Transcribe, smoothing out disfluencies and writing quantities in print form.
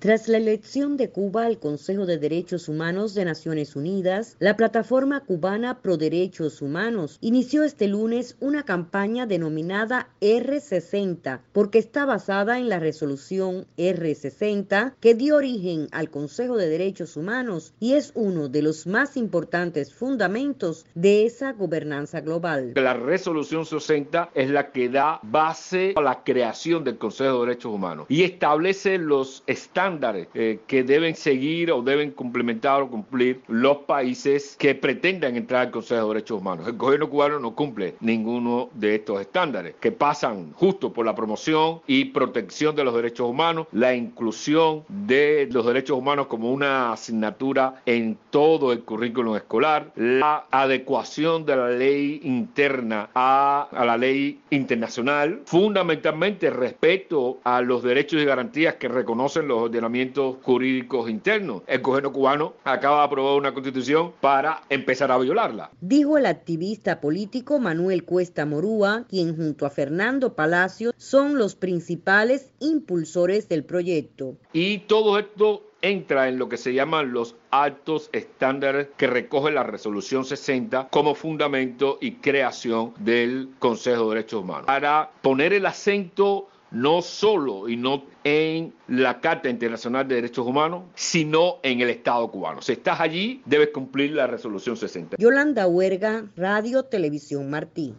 Tras la elección de Cuba al Consejo de Derechos Humanos de Naciones Unidas, la plataforma cubana Pro Derechos Humanos inició este lunes una campaña denominada R60, porque está basada en la resolución R60 que dio origen al Consejo de Derechos Humanos y es uno de los más importantes fundamentos de esa gobernanza global. La resolución 60 es la que da base a la creación del Consejo de Derechos Humanos y establece los estándares que deben seguir o deben complementar o cumplir los países que pretendan entrar al Consejo de Derechos Humanos. El gobierno cubano no cumple ninguno de estos estándares, que pasan justo por la promoción y protección de los derechos humanos, la inclusión de los derechos humanos como una asignatura en todo el currículum escolar, la adecuación de la ley interna a la ley internacional, fundamentalmente respeto a los derechos y garantías que reconocen los ordenamientos jurídicos internos. El gobierno cubano acaba de aprobar una constitución para empezar a violarla. Dijo el activista político Manuel Cuesta Morúa, quien junto a Fernando Palacio son los principales impulsores del proyecto. Y todo esto entra en lo que se llaman los altos estándares que recoge la resolución 60 como fundamento y creación del Consejo de Derechos Humanos, para poner el acento no solo y no en la Carta Internacional de Derechos Humanos, sino en el Estado cubano. Si estás allí, debes cumplir la resolución 60. Yolanda Huerga, Radio Televisión Martí.